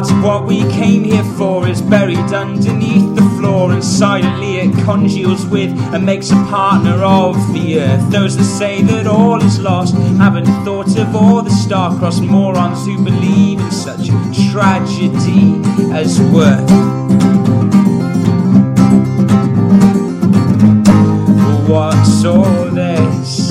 Part of what we came here for is buried underneath the floor, and silently it congeals with and makes a partner of the earth. Those that say that all is lost haven't thought of all the star-crossed morons who believe in such tragedy as worth. What's all this?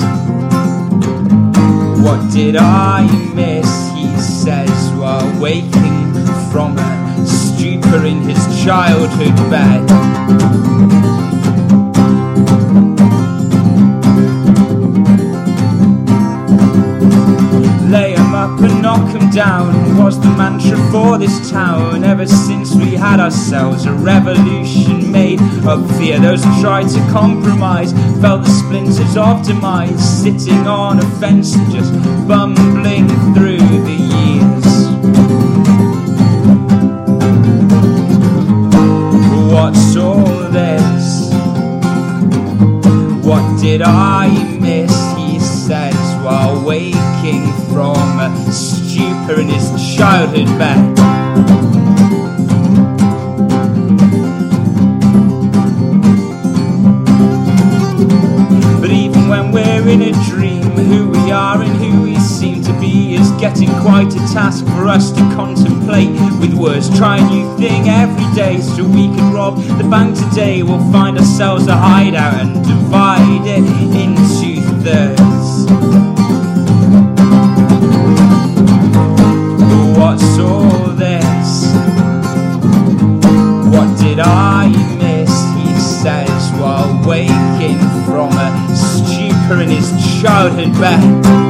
What did I miss? He says while waking from a stupor in his childhood bed. Lay 'em up and knock 'em down was the mantra for this town ever since we had ourselves a revolution made of fear. Those who tried to compromise felt the splinters of demise, sitting on a fence and just bumbling through the years. What's all this? What did I miss? He says while waking from a stupor in his childhood bed. But even when we're in a dream, who we are and who we seem to be is getting quite a task for us to contemplate with words. Try a new thing every day so we can rob the bank today. We'll find ourselves a hideout and divide it into thirds. What's all this? What did I miss? He says while waking from a stupor in his childhood bed.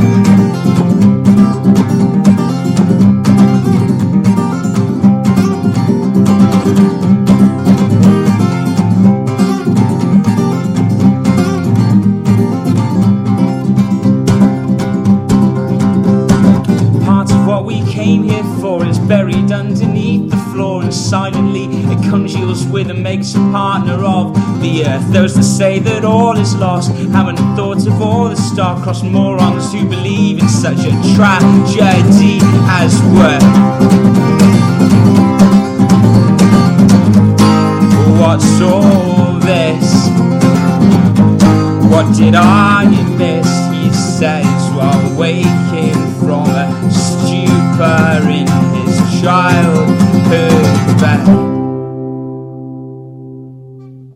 Came here for is buried underneath the floor, and silently it congeals with and makes a partner of the earth. Those that say that all is lost haven't thought of all the star-crossed morons who believe in such a tragedy as worth. What's all this? What did I miss? He says while waking from a stupor in his childhood bed.